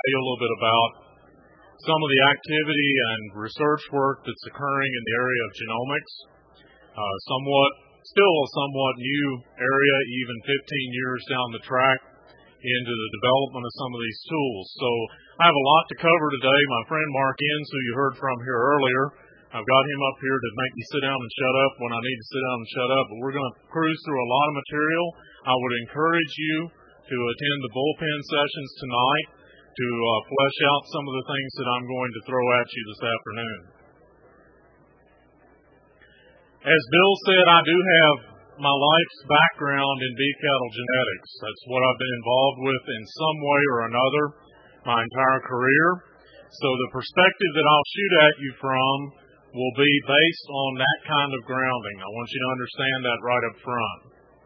tell you a little bit about some of the activity and research work that's occurring in the area of genomics. Still a somewhat new area, even 15 years down the track into the development of some of these tools. So I have a lot to cover today. My friend Mark Enns, who you heard from here earlier, I've got him up here to make me sit down and shut up when I need to sit down and shut up. But we're going to cruise through a lot of material. I would encourage you to attend the bullpen sessions tonight to flesh out some of the things that I'm going to throw at you this afternoon. As Bill said, I do have my life's background in beef cattle genetics. That's what I've been involved with in some way or another my entire career. So the perspective that I'll shoot at you from will be based on that kind of grounding. I want you to understand that right up front.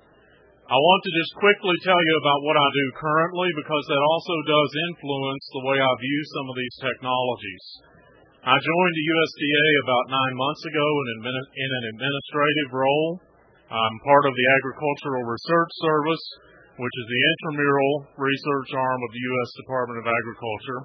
I want to just quickly tell you about what I do currently, because that also does influence the way I view some of these technologies. I joined the USDA about 9 months ago in an administrative role. I'm part of the Agricultural Research Service, which is the intramural research arm of the U.S. Department of Agriculture.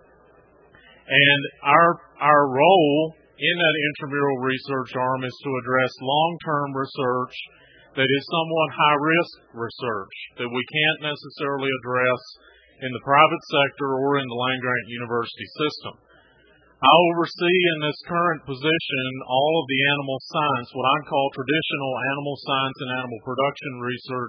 And our role in that intramural research arm is to address long-term research that is somewhat high-risk research that we can't necessarily address in the private sector or in the land-grant university system. I oversee in this current position all of the animal science, what I call traditional animal science and animal production research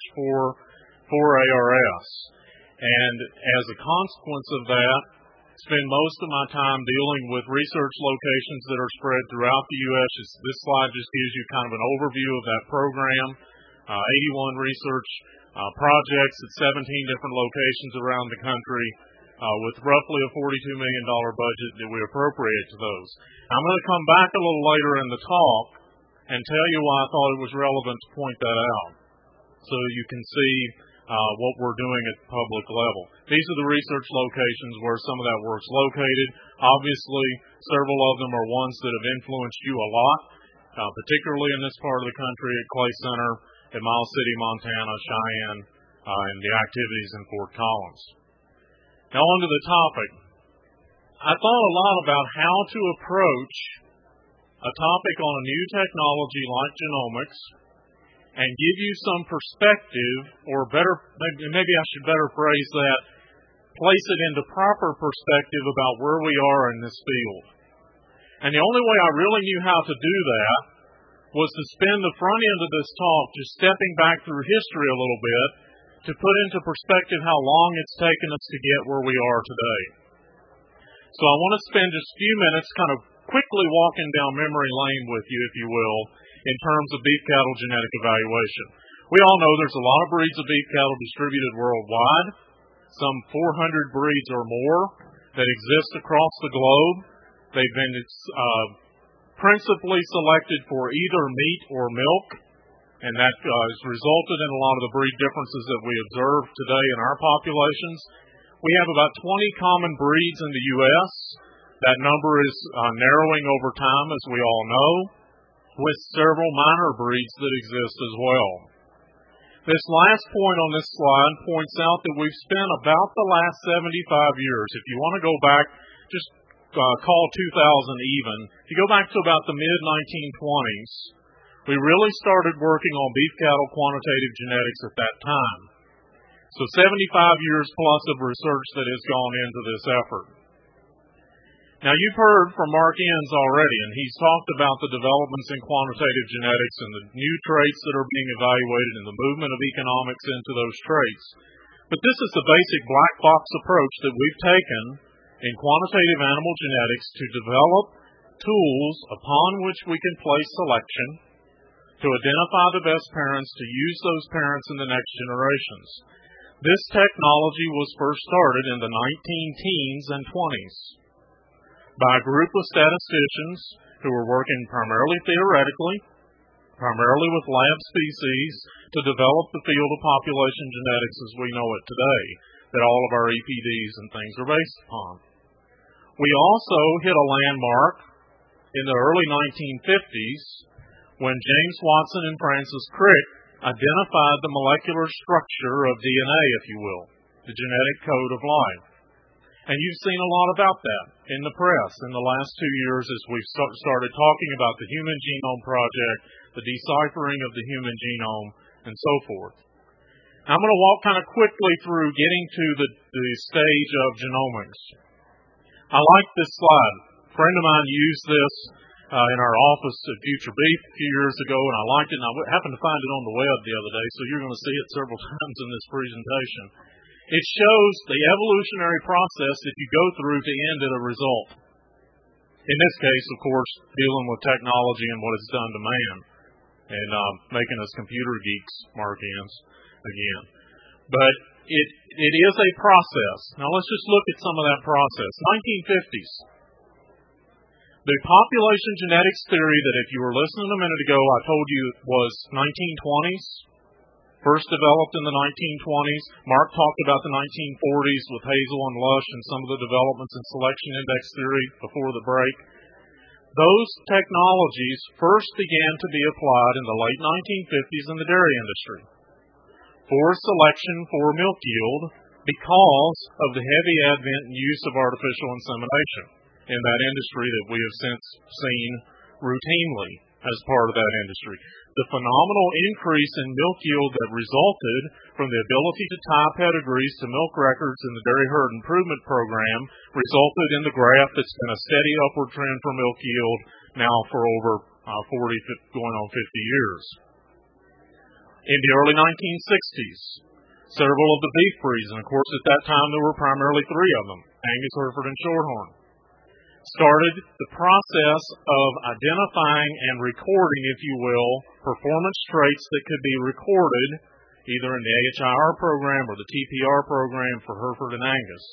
for ARS. And as a consequence of that, spend most of my time dealing with research locations that are spread throughout the U.S. This slide just gives you kind of an overview of that program. 81 research projects at 17 different locations around the country, with roughly a $42 million budget that we appropriate to those. I'm going to come back a little later in the talk and tell you why I thought it was relevant to point that out, so you can see what we're doing at the public level. These are the research locations where some of that work's located. Obviously, several of them are ones that have influenced you a lot, particularly in this part of the country at Clay Center, at Miles City, Montana, Cheyenne, and the activities in Fort Collins. Now on to the topic. I thought a lot about how to approach a topic on a new technology like genomics and give you some perspective, or maybe I should better phrase that, place it into proper perspective about where we are in this field. And the only way I really knew how to do that was to spend the front end of this talk just stepping back through history a little bit to put into perspective how long it's taken us to get where we are today. So I want to spend just a few minutes kind of quickly walking down memory lane with you, if you will, in terms of beef cattle genetic evaluation. We all know there's a lot of breeds of beef cattle distributed worldwide, some 400 breeds or more that exist across the globe. They've been principally selected for either meat or milk, and that has resulted in a lot of the breed differences that we observe today in our populations. We have about 20 common breeds in the U.S. That number is narrowing over time, as we all know, with several minor breeds that exist as well. This last point on this slide points out that we've spent about the last 75 years. If you want to go back, just call 2000 even. If you go back to about the mid-1920s, we really started working on beef cattle quantitative genetics at that time. So 75 years plus of research that has gone into this effort. Now you've heard from Mark Enns already, and he's talked about the developments in quantitative genetics and the new traits that are being evaluated and the movement of economics into those traits. But this is the basic black box approach that we've taken in quantitative animal genetics to develop tools upon which we can place selection to identify the best parents, to use those parents in the next generations. This technology was first started in the 19-teens and 20s by a group of statisticians who were working primarily theoretically, primarily with lab species, to develop the field of population genetics as we know it today, that all of our EPDs and things are based upon. We also hit a landmark in the early 1950s when James Watson and Francis Crick identified the molecular structure of DNA, if you will, the genetic code of life. And you've seen a lot about that in the press in the last 2 years as we've started talking about the Human Genome Project, the deciphering of the human genome, and so forth. I'm going to walk kind of quickly through getting to the stage of genomics. I like this slide. A friend of mine used this in our office at Future Beef a few years ago, and I liked it, and I happened to find it on the web the other day, so you're going to see it several times in this presentation. It shows the evolutionary process that you go through to end at a result. In this case, of course, dealing with technology and what it's done to man, and making us computer geeks, Mark Enns, again. But it is a process. Now let's just look at some of that process. 1950s. The population genetics theory that if you were listening a minute ago, I told you was 1920s, first developed in the 1920s. Mark talked about the 1940s with Hazel and Lush and some of the developments in selection index theory before the break. Those technologies first began to be applied in the late 1950s in the dairy industry for selection for milk yield because of the heavy advent and use of artificial insemination in that industry that we have since seen routinely as part of that industry. The phenomenal increase in milk yield that resulted from the ability to tie pedigrees to milk records in the Dairy Herd Improvement Program resulted in the graph that's been a steady upward trend for milk yield now for over 40, going on 50 years. In the early 1960s, several of the beef breeds, and of course at that time there were primarily three of them, Angus, Hereford, and Shorthorn, started the process of identifying and recording, if you will, performance traits that could be recorded either in the AHIR program or the TPR program for Hereford and Angus.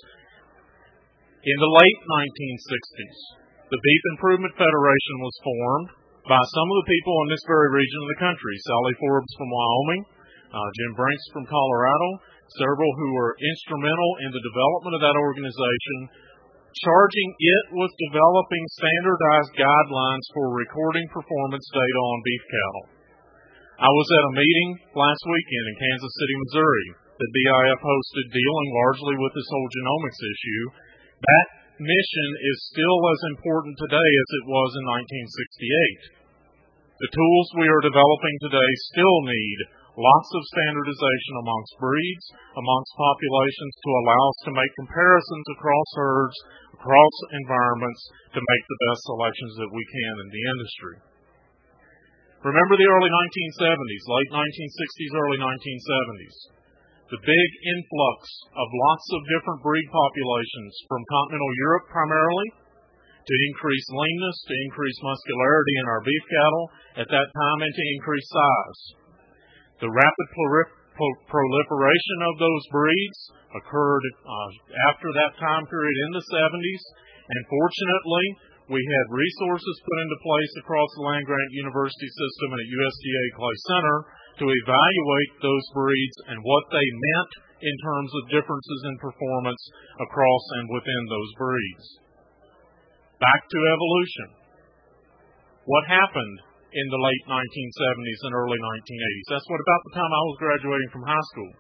In the late 1960s, the Beef Improvement Federation was formed by some of the people in this very region of the country, Sally Forbes from Wyoming, Jim Brinks from Colorado, several who were instrumental in the development of that organization, charging it with developing standardized guidelines for recording performance data on beef cattle. I was at a meeting last weekend in Kansas City, Missouri, that BIF hosted dealing largely with this whole genomics issue. That mission is still as important today as it was in 1968. The tools we are developing today still need lots of standardization amongst breeds, amongst populations to allow us to make comparisons across herds, across environments to make the best selections that we can in the industry. Remember the early 1970s, late 1960s, early 1970s. The big influx of lots of different breed populations from continental Europe primarily to increase leanness, to increase muscularity in our beef cattle at that time, and to increase size. The rapid proliferation of those breeds occurred after that time period in the 70s, and fortunately, we had resources put into place across the land-grant university system and at USDA Clay Center to evaluate those breeds and what they meant in terms of differences in performance across and within those breeds. Back to evolution. What happened in the late 1970s and early 1980s? That's about the time I was graduating from high school.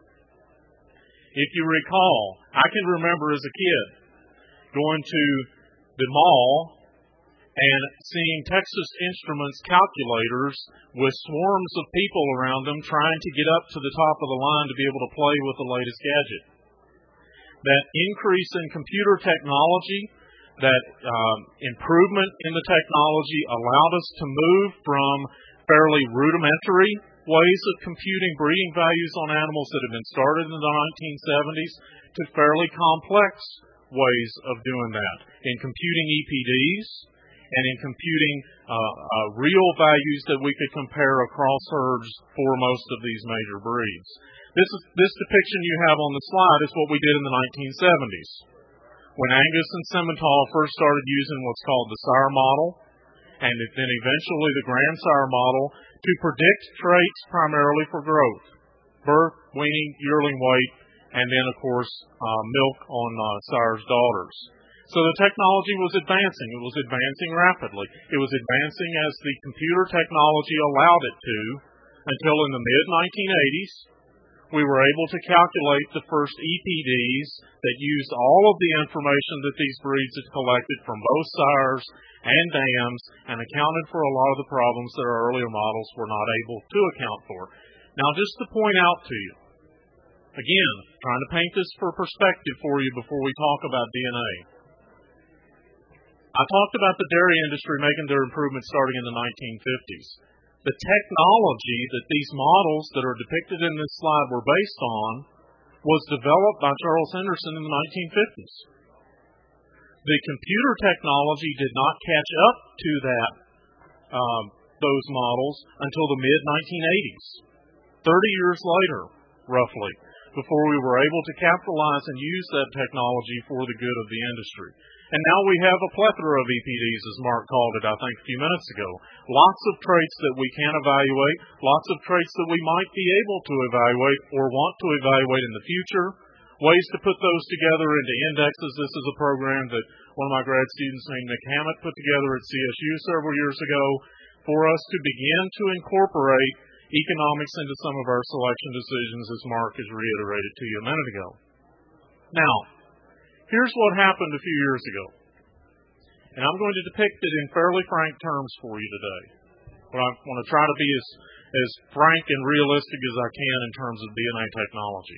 If you recall, I can remember as a kid going to the mall and seeing Texas Instruments calculators with swarms of people around them trying to get up to the top of the line to be able to play with the latest gadget. That increase in computer technology, that improvement in the technology allowed us to move from fairly rudimentary ways of computing breeding values on animals that had been started in the 1970s to fairly complex ways of doing that in computing EPDs and in computing real values that we could compare across herds for most of these major breeds. This depiction you have on the slide is what we did in the 1970s. When Angus and Simmental first started using what's called the sire model, and then eventually the grand sire model, to predict traits primarily for growth, birth, weaning, yearling weight, and then, of course, milk on sire's daughters. So the technology was advancing. It was advancing rapidly. It was advancing as the computer technology allowed it to until in the mid-1980s we were able to calculate the first EPDs that used all of the information that these breeds had collected from both sires and dams and accounted for a lot of the problems that our earlier models were not able to account for. Now, just to point out to you, again, trying to paint this for perspective for you before we talk about DNA. I talked about the dairy industry making their improvements starting in the 1950s. The technology that these models that are depicted in this slide were based on was developed by Charles Henderson in the 1950s. The computer technology did not catch up to those models until the mid-1980s, 30 years later, roughly, before we were able to capitalize and use that technology for the good of the industry. And now we have a plethora of EPDs, as Mark called it, I think, a few minutes ago. Lots of traits that we can evaluate, lots of traits that we might be able to evaluate or want to evaluate in the future, ways to put those together into indexes. This is a program that one of my grad students named Nick Hammett put together at CSU several years ago for us to begin to incorporate economics into some of our selection decisions, as Mark has reiterated to you a minute ago. Now, here's what happened a few years ago. And I'm going to depict it in fairly frank terms for you today. But I want to try to be as frank and realistic as I can in terms of DNA technology.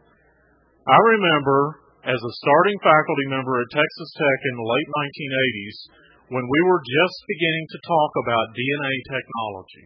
I remember, as a starting faculty member at Texas Tech in the late 1980s, when we were just beginning to talk about DNA technology.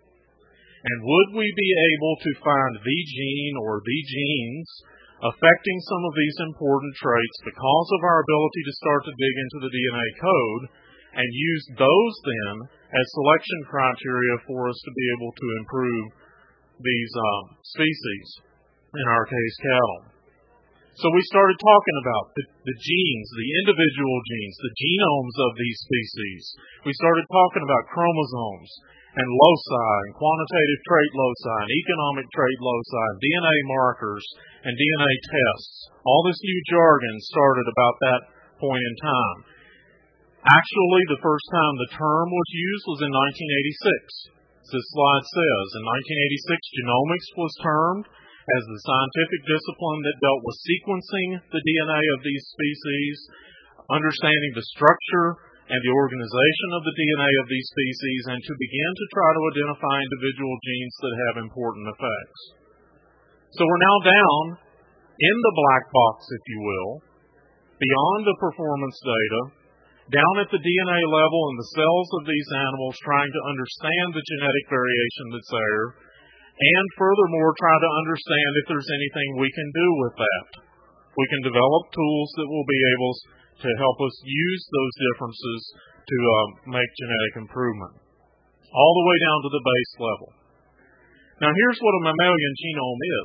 And would we be able to find the gene or the genes affecting some of these important traits because of our ability to start to dig into the DNA code and use those then as selection criteria for us to be able to improve these species, in our case cattle. So we started talking about the genes, the individual genes, the genomes of these species. We started talking about chromosomes and loci and quantitative trait loci and economic trait loci and DNA markers and DNA tests. All this new jargon started about that point in time. Actually, the first time the term was used was in 1986. As this slide says, in 1986, genomics was termed as the scientific discipline that dealt with sequencing the DNA of these species, understanding the structure and the organization of the DNA of these species, and to begin to try to identify individual genes that have important effects. So we're now down in the black box, if you will, beyond the performance data, down at the DNA level in the cells of these animals, trying to understand the genetic variation that's there, and furthermore try to understand if there's anything we can do with that. We can develop tools that will be able to help us use those differences to make genetic improvement, all the way down to the base level. Now here's what a mammalian genome is.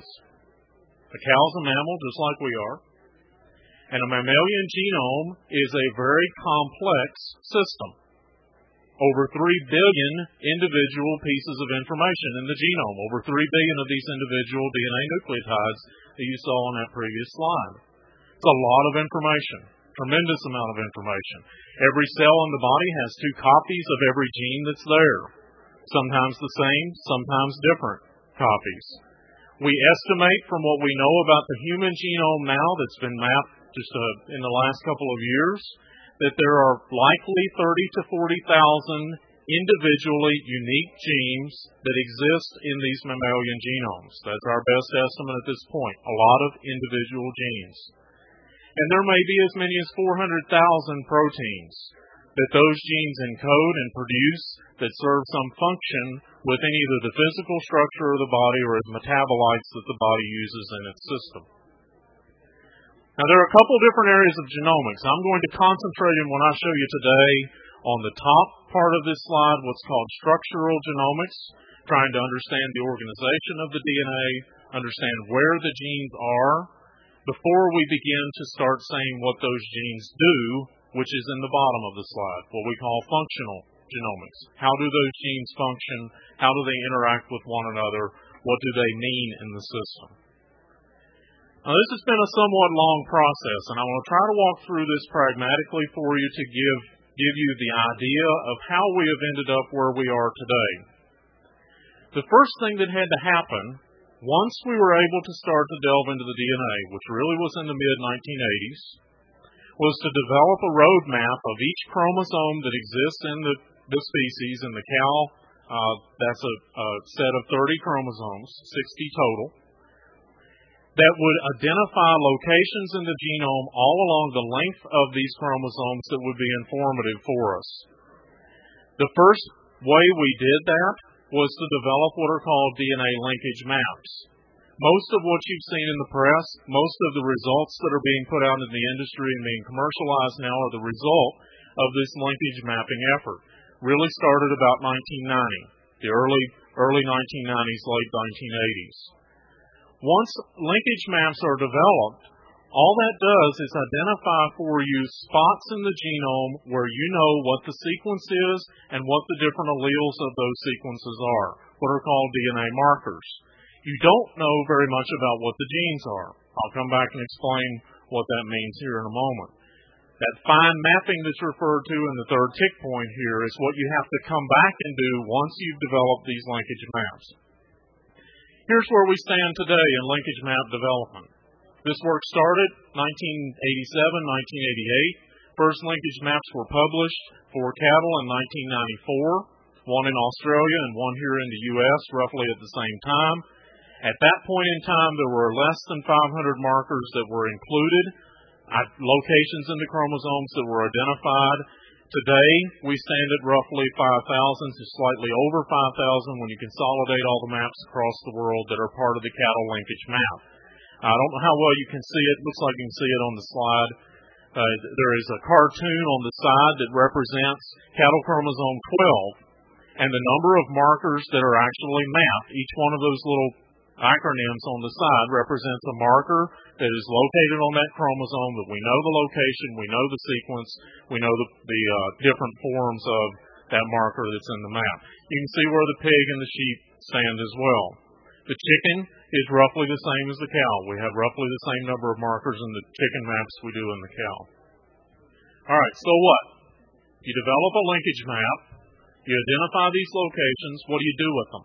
A cow's a mammal just like we are, and a mammalian genome is a very complex system. Over 3 billion individual pieces of information in the genome, over 3 billion of these individual DNA nucleotides that you saw on that previous slide. It's a lot of information, tremendous amount of information. Every cell in the body has 2 copies of every gene that's there. Sometimes the same, sometimes different copies. We estimate from what we know about the human genome now that's been mapped just in the last couple of years, that there are likely 30 to 40,000 individually unique genes that exist in these mammalian genomes. That's our best estimate at this point, a lot of individual genes. And there may be as many as 400,000 proteins that those genes encode and produce that serve some function within either the physical structure of the body or as metabolites that the body uses in its system. Now, there are a couple different areas of genomics. I'm going to concentrate in what I show you today on the top part of this slide, what's called structural genomics, trying to understand the organization of the DNA, understand where the genes are, before we begin to start saying what those genes do, which is in the bottom of the slide, what we call functional genomics. How do those genes function? How do they interact with one another? What do they mean in the system? Now, this has been a somewhat long process, and I want to try to walk through this pragmatically for you to give you the idea of how we have ended up where we are today. The first thing that had to happen Once we were able to start to delve into the DNA, which really was in the mid-1980s, was to develop a roadmap of each chromosome that exists in the species. In the cow, that's a set of 30 chromosomes, 60 total, that would identify locations in the genome all along the length of these chromosomes that would be informative for us. The first way we did that was to develop what are called DNA linkage maps. Most of what you've seen in the press, most of the results that are being put out in the industry and being commercialized now are the result of this linkage mapping effort. Really started about 1990, the early 1990s, late 1980s. Once linkage maps are developed, all that does is identify for you spots in the genome where you know what the sequence is and what the different alleles of those sequences are, what are called DNA markers. You don't know very much about what the genes are. I'll come back and explain what that means here in a moment. That fine mapping that's referred to in the third tick point here is what you have to come back and do once you've developed these linkage maps. Here's where we stand today in linkage map development. This work started 1987, 1988. First linkage maps were published for cattle in 1994, one in Australia and one here in the U.S. roughly at the same time. At that point in time, there were less than 500 markers that were included, locations in the chromosomes that were identified. Today, we stand at roughly 5,000 to slightly over 5,000 when you consolidate all the maps across the world that are part of the cattle linkage map. I don't know how well you can see it. It looks like you can see it on the slide. There is a cartoon on the side that represents cattle chromosome 12 and the number of markers that are actually mapped. Each one of those little acronyms on the side represents a marker that is located on that chromosome, that we know the location, we know the sequence, we know the different forms of that marker that's in the map. You can see where the pig and the sheep stand as well. The chicken is roughly the same as the cow. We have roughly the same number of markers in the chicken maps we do in the cow. All right, so what? You develop a linkage map, you identify these locations, what do you do with them?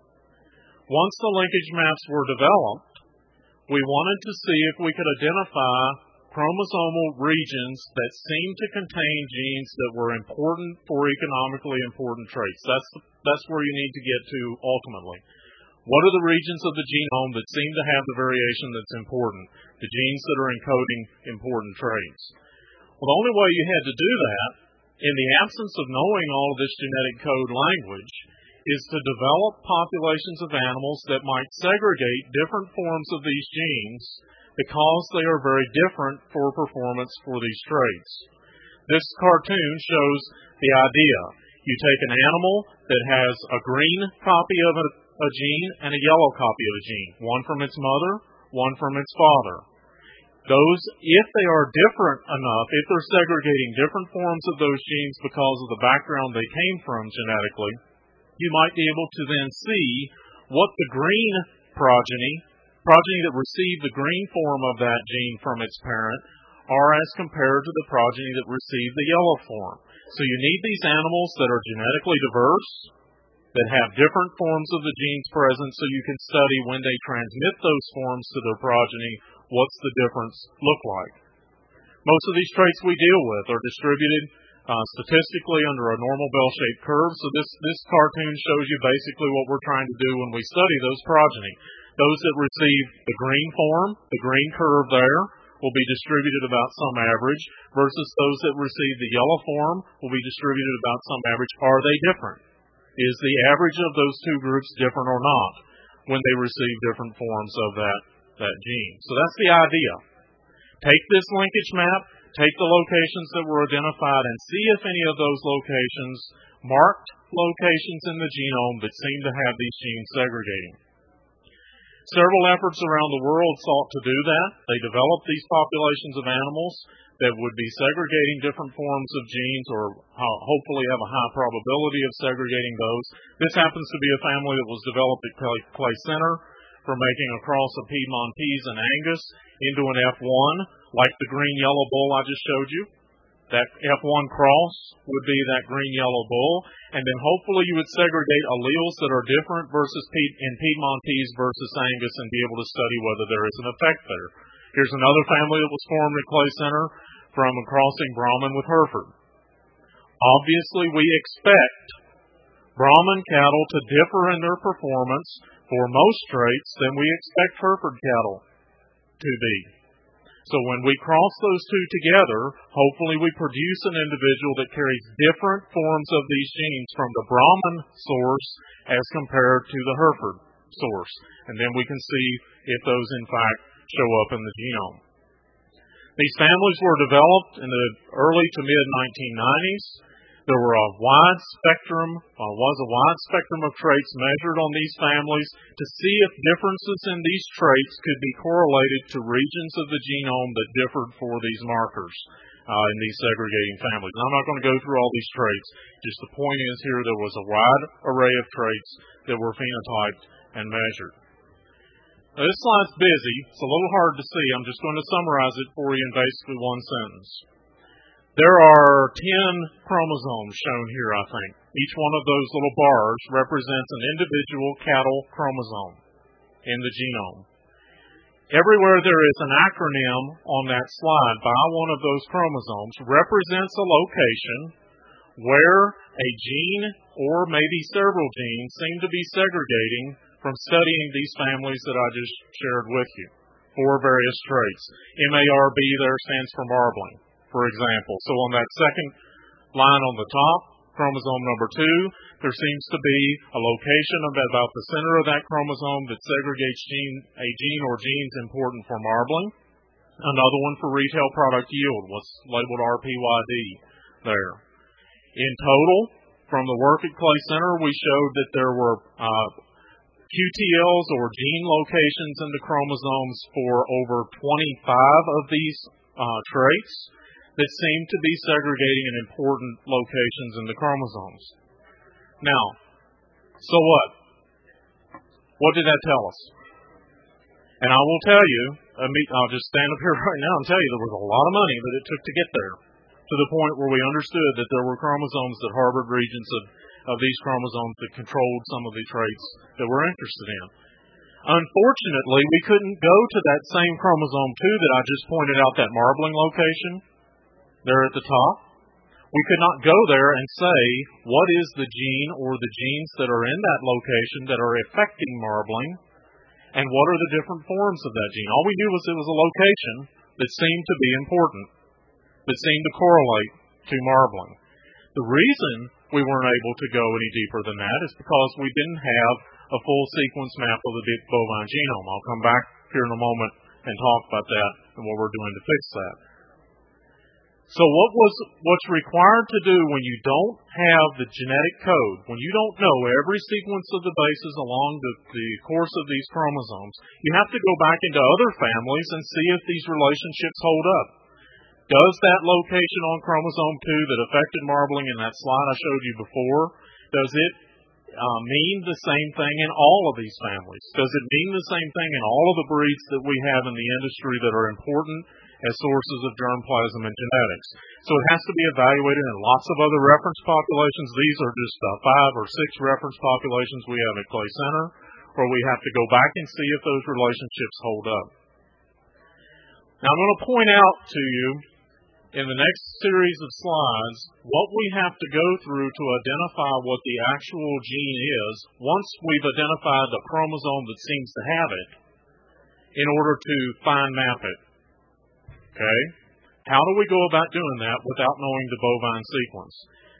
Once the linkage maps were developed, we wanted to see if we could identify chromosomal regions that seemed to contain genes that were important for economically important traits. That's where you need to get to ultimately. What are the regions of the genome that seem to have the variation that's important, the genes that are encoding important traits? Well, the only way you had to do that, in the absence of knowing all of this genetic code language, is to develop populations of animals that might segregate different forms of these genes because they are very different for performance for these traits. This cartoon shows the idea. You take an animal that has a green copy of a gene and a yellow copy of a gene, one from its mother, one from its father. Those, if they are different enough, if they're segregating different forms of those genes because of the background they came from genetically, you might be able to then see what the green progeny that received the green form of that gene from its parent, are as compared to the progeny that received the yellow form. So you need these animals that are genetically diverse, that have different forms of the genes present, so you can study when they transmit those forms to their progeny, what's the difference look like. Most of these traits we deal with are distributed statistically under a normal bell-shaped curve. So this cartoon shows you basically what we're trying to do when we study those progeny. Those that receive the green form, the green curve there, will be distributed about some average, versus those that receive the yellow form will be distributed about some average. Are they different? Is the average of those two groups different or not when they receive different forms of that gene? So that's the idea. Take this linkage map, take the locations that were identified, and see if any of those locations marked locations in the genome that seem to have these genes segregating. Several efforts around the world sought to do that. They developed these populations of animals that would be segregating different forms of genes, or hopefully have a high probability of segregating those. This happens to be a family that was developed at Clay Center for making a cross of Piedmontese and Angus into an F1, like the green-yellow bull I just showed you. That F1 cross would be that green-yellow bull, and then hopefully you would segregate alleles that are different in Piedmontese versus Angus and be able to study whether there is an effect there. Here's another family that was formed at Clay Center from a crossing Brahman with Hereford. Obviously, we expect Brahman cattle to differ in their performance for most traits than we expect Hereford cattle to be. So when we cross those two together, hopefully we produce an individual that carries different forms of these genes from the Brahman source as compared to the Hereford source. And then we can see if those in fact show up in the genome. These families were developed in the early to mid-1990s. There was a wide spectrum of traits measured on these families to see if differences in these traits could be correlated to regions of the genome that differed for these markers in these segregating families. And I'm not going to go through all these traits. Just the point is here there was a wide array of traits that were phenotyped and measured. Now, this slide's busy. It's a little hard to see. I'm just going to summarize it for you in basically one sentence. There are 10 chromosomes shown here, I think. Each one of those little bars represents an individual cattle chromosome in the genome. Everywhere there is an acronym on that slide by one of those chromosomes represents a location where a gene or maybe several genes seem to be segregating from studying these families that I just shared with you for various traits. MARB there stands for marbling, for example. So on that second line on the top, chromosome number 2, there seems to be a location about the center of that chromosome that segregates a gene or genes important for marbling. Another one for retail product yield, what's labeled RPYD there. In total, from the work at Clay Center, we showed that there were QTLs or gene locations in the chromosomes for over 25 of these traits that seem to be segregating in important locations in the chromosomes. Now, so what? What did that tell us? And I will tell you, I'll just stand up here right now and tell you there was a lot of money that it took to get there, to the point where we understood that there were chromosomes that harbored regions of these chromosomes that controlled some of the traits that we're interested in. Unfortunately, we couldn't go to that same chromosome 2 that I just pointed out, that marbling location there at the top. We could not go there and say what is the gene or the genes that are in that location that are affecting marbling, and what are the different forms of that gene. All we knew was it was a location that seemed to be important, that seemed to correlate to marbling. The reason we weren't able to go any deeper than that is because we didn't have a full sequence map of the bovine genome. I'll come back here in a moment and talk about that and what we're doing to fix that. So what's required to do when you don't have the genetic code, when you don't know every sequence of the bases along the course of these chromosomes, you have to go back into other families and see if these relationships hold up. Does that location on chromosome 2 that affected marbling in that slide I showed you before, does it mean the same thing in all of these families? Does it mean the same thing in all of the breeds that we have in the industry that are important as sources of germplasm and genetics? So it has to be evaluated in lots of other reference populations. These are just 5 or 6 reference populations we have at Clay Center, where we have to go back and see if those relationships hold up. Now I'm going to point out to you in the next series of slides what we have to go through to identify what the actual gene is once we've identified the chromosome that seems to have it in order to fine map it. Okay? How do we go about doing that without knowing the bovine sequence?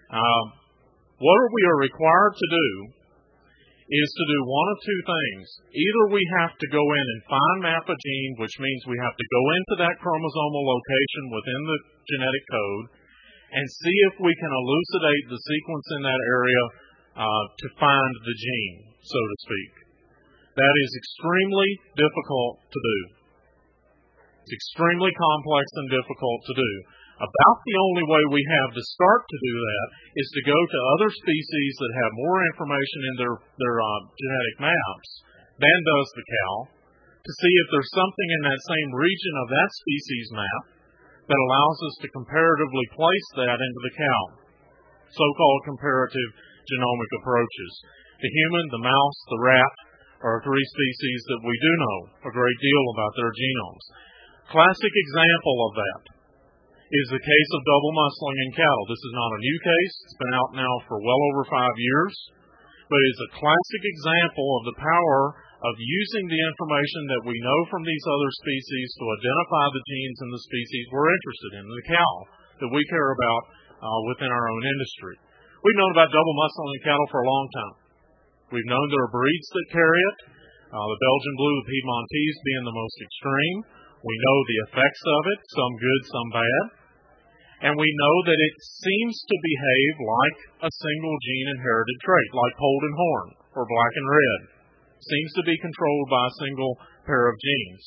What we are required to do is to do one of two things. Either we have to go in and fine map a gene, which means we have to go into that chromosomal location within the genetic code and see if we can elucidate the sequence in that area to find the gene, so to speak. That is extremely difficult to do. It's extremely complex and difficult to do. About the only way we have to start to do that is to go to other species that have more information in their genetic maps than does the cow, to see if there's something in that same region of that species map that allows us to comparatively place that into the cow, so-called comparative genomic approaches. The human, the mouse, the rat are three species that we do know a great deal about their genomes. Classic example of that is the case of double muscling in cattle. This is not a new case. It's been out now for well over 5 years, but it's a classic example of the power of using the information that we know from these other species to identify the genes in the species we're interested in, the cow that we care about within our own industry. We've known about double muscling in cattle for a long time. We've known there are breeds that carry it, the Belgian Blue, the Piedmontese being the most extreme. We know the effects of it, some good, some bad. And we know that it seems to behave like a single gene inherited trait, like polled and horn or black and red. Seems to be controlled by a single pair of genes.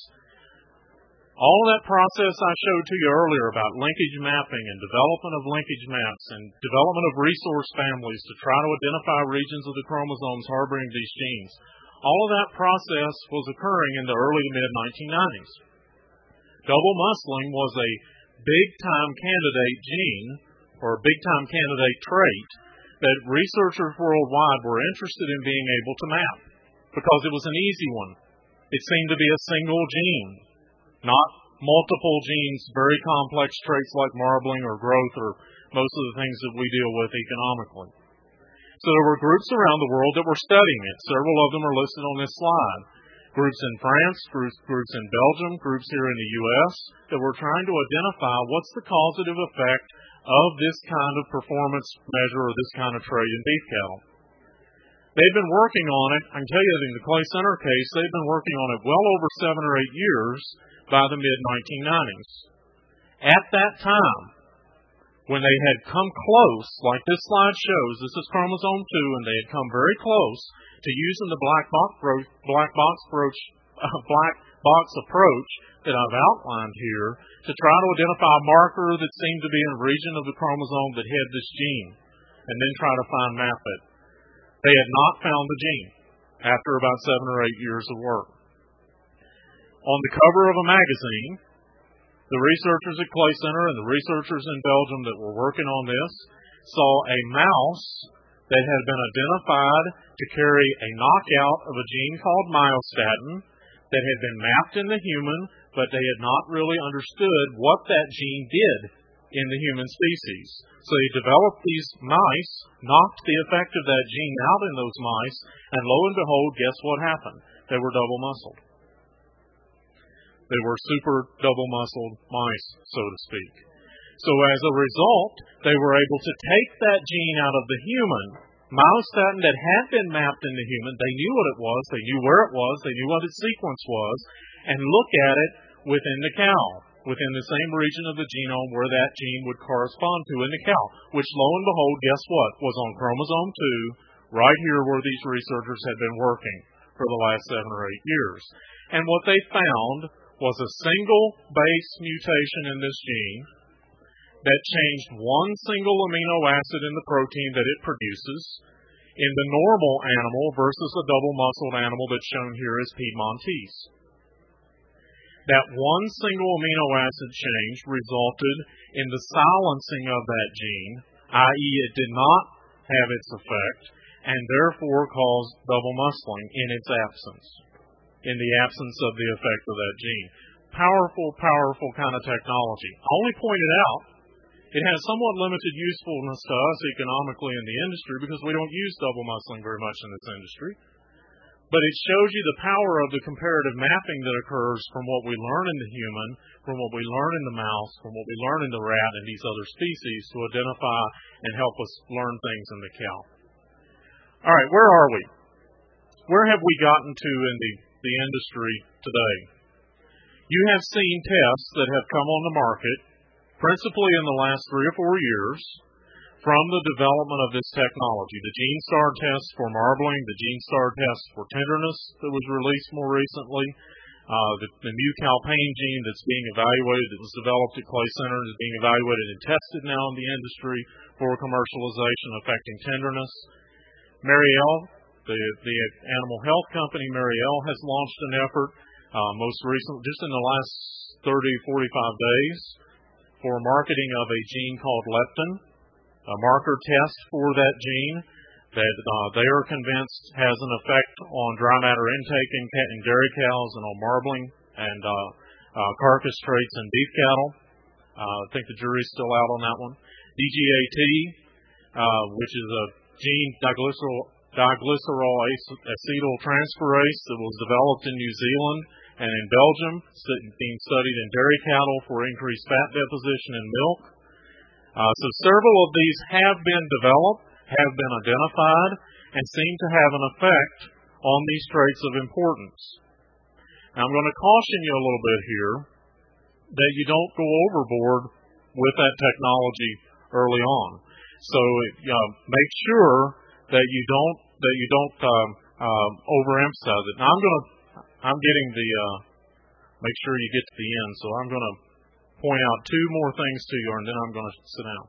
All of that process I showed to you earlier about linkage mapping and development of linkage maps and development of resource families to try to identify regions of the chromosomes harboring these genes, all of that process was occurring in the early to mid-1990s. Double muscling was a big-time candidate gene or a big-time candidate trait that researchers worldwide were interested in being able to map because it was an easy one. It seemed to be a single gene, not multiple genes, very complex traits like marbling or growth or most of the things that we deal with economically. So there were groups around the world that were studying it. Several of them are listed on this slide. Groups in France, groups in Belgium, groups here in the U.S. that were trying to identify what's the causative effect of this kind of performance measure or this kind of trait in beef cattle. They've been working on it. I can tell you that in the Clay Center case, they've been working on it well over 7 or 8 years by the mid-1990s. At that time, when they had come close, like this slide shows, this is chromosome 2, and they had come very close to using the black box approach that I've outlined here to try to identify a marker that seemed to be in a region of the chromosome that had this gene, and then try to find map it. They had not found the gene after about 7 or 8 years of work. On the cover of a magazine, the researchers at Clay Center and the researchers in Belgium that were working on this saw a mouse that had been identified to carry a knockout of a gene called myostatin that had been mapped in the human, but they had not really understood what that gene did in the human species. So they developed these mice, knocked the effect of that gene out in those mice, and lo and behold, guess what happened? They were double-muscled. They were super double-muscled mice, so to speak. So as a result, they were able to take that gene out of the human, myostatin that had been mapped in the human. They knew what it was, they knew where it was, they knew what its sequence was, and look at it within the cow, within the same region of the genome where that gene would correspond to in the cow, which lo and behold, guess what, was on chromosome 2, right here where these researchers had been working for the last 7 or 8 years. And what they found was a single base mutation in this gene that changed one single amino acid in the protein that it produces in the normal animal versus a double-muscled animal that's shown here as Piedmontese. That one single amino acid change resulted in the silencing of that gene, i.e. it did not have its effect, and therefore caused double muscling in its absence, in the absence of the effect of that gene. Powerful, powerful kind of technology. I only pointed out it has somewhat limited usefulness to us economically in the industry because we don't use double muscling very much in this industry. But it shows you the power of the comparative mapping that occurs from what we learn in the human, from what we learn in the mouse, from what we learn in the rat and these other species to identify and help us learn things in the cow. All right, where are we? Where have we gotten to in the industry today? You have seen tests that have come on the market, principally in the last 3 or 4 years, from the development of this technology. The GeneStar test for marbling, the GeneStar test for tenderness that was released more recently, the new calpain gene that's being evaluated, that was developed at Clay Center, is being evaluated and tested now in the industry for commercialization affecting tenderness. Merial, the animal health company Merial, has launched an effort most recently, just in the last 30, 45 days, for marketing of a gene called leptin, a marker test for that gene that they are convinced has an effect on dry matter intake in dairy cows and on marbling and carcass traits in beef cattle. I think the jury's still out on that one. DGAT, which is a gene diglycerol acetyltransferase that was developed in New Zealand and in Belgium, being studied in dairy cattle for increased fat deposition in milk. So several of these have been developed, have been identified, and seem to have an effect on these traits of importance. Now, I'm going to caution you a little bit here that you don't go overboard with that technology early on. So make sure that you don't overemphasize it. Now, make sure you get to the end. So I'm going to point out two more things to you, and then I'm going to sit down.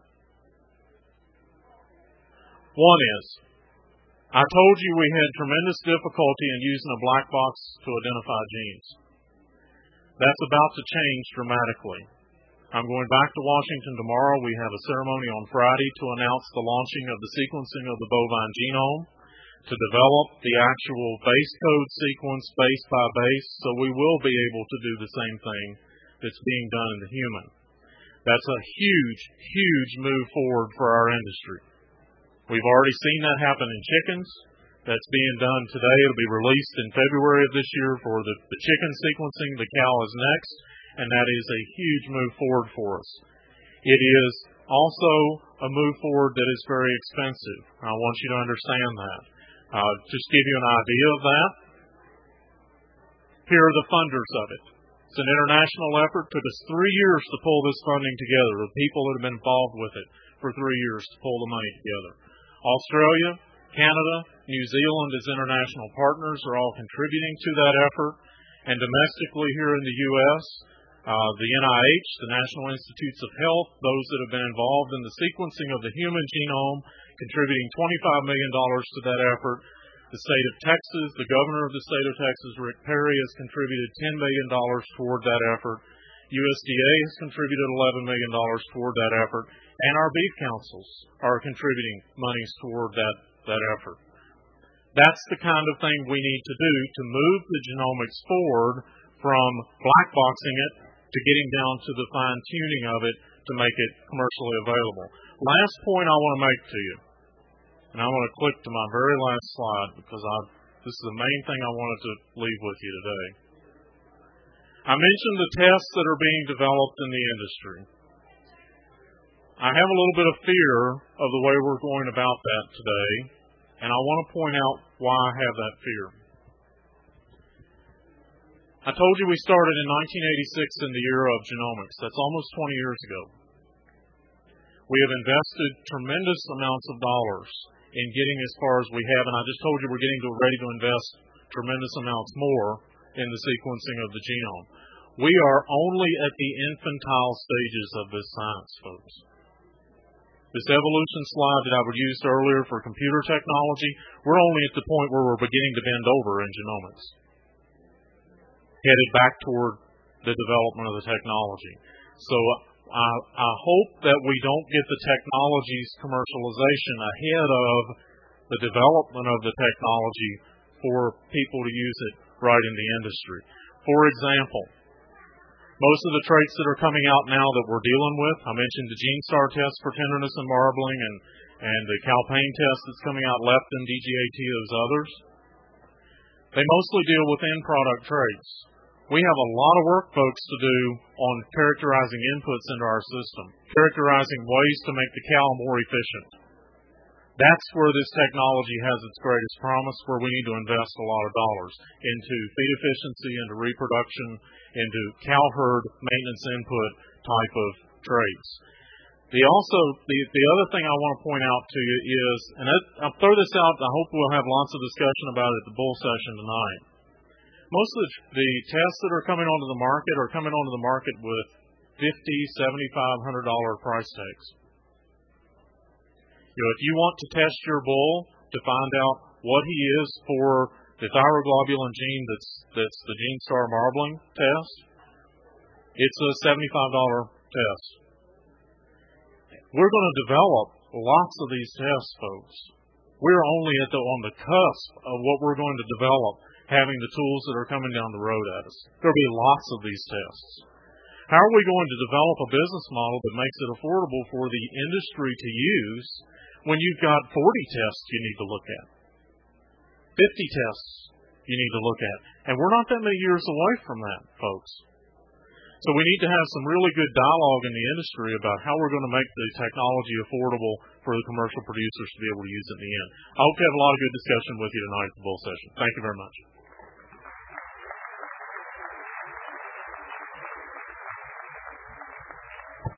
One is, I told you we had tremendous difficulty in using a black box to identify genes. That's about to change dramatically. I'm going back to Washington tomorrow. We have a ceremony on Friday to announce the launching of the sequencing of the bovine genome, to develop the actual base code sequence base by base, so we will be able to do the same thing that's being done in the human. That's a huge, huge move forward for our industry. We've already seen that happen in chickens. That's being done today. It'll be released in February of this year for the chicken sequencing. The cow is next, and that is a huge move forward for us. It is also a move forward that is very expensive. I want you to understand that. Just give you an idea of that. Here are the funders of it. It's an international effort. It took us 3 years to pull this funding together. The people that have been involved with it for 3 years to pull the money together. Australia, Canada, New Zealand as international partners are all contributing to that effort. And domestically here in the U.S., the NIH, the National Institutes of Health, those that have been involved in the sequencing of the human genome, contributing $25 million to that effort. The state of Texas, the governor of the state of Texas, Rick Perry, has contributed $10 million toward that effort. USDA has contributed $11 million toward that effort. And our beef councils are contributing monies toward that effort. That's the kind of thing we need to do to move the genomics forward from black boxing it to getting down to the fine-tuning of it to make it commercially available. Last point I want to make to you, and I want to click to my very last slide because this is the main thing I wanted to leave with you today. I mentioned the tests that are being developed in the industry. I have a little bit of fear of the way we're going about that today, and I want to point out why I have that fear. I told you we started in 1986 in the era of genomics. That's almost 20 years ago. We have invested tremendous amounts of dollars in getting as far as we have, and I just told you we're getting ready to invest tremendous amounts more in the sequencing of the genome. We are only at the infantile stages of this science, folks. This evolution slide that I used earlier for computer technology, we're only at the point where we're beginning to bend over in genomics, headed back toward the development of the technology. So I hope that we don't get the technology's commercialization ahead of the development of the technology for people to use it right in the industry. For example, most of the traits that are coming out now that we're dealing with, I mentioned the GeneStar test for tenderness and marbling and the Calpain test that's coming out, leptin, DGAT, those others. They mostly deal with end product traits. We have a lot of work, folks, to do on characterizing inputs into our system, characterizing ways to make the cow more efficient. That's where this technology has its greatest promise, where we need to invest a lot of dollars into feed efficiency, into reproduction, into cow herd maintenance input type of traits. The other thing I want to point out to you is, and I'll throw this out, I hope we'll have lots of discussion about it at the bull session tonight. Most of the tests that are coming onto the market are coming onto the market with $50, $7,500 price tags. If you want to test your bull to find out what he is for the thyroglobulin gene that's the GeneStar marbling test, it's a $75 test. We're going to develop lots of these tests, folks. We're only on the cusp of what we're going to develop, having the tools that are coming down the road at us. There'll be lots of these tests. How are we going to develop a business model that makes it affordable for the industry to use when you've got 40 tests you need to look at, 50 tests you need to look at? And we're not that many years away from that, folks. So we need to have some really good dialogue in the industry about how we're going to make the technology affordable for the commercial producers to be able to use it in the end. I hope to have a lot of good discussion with you tonight at the Bull Session. Thank you very much.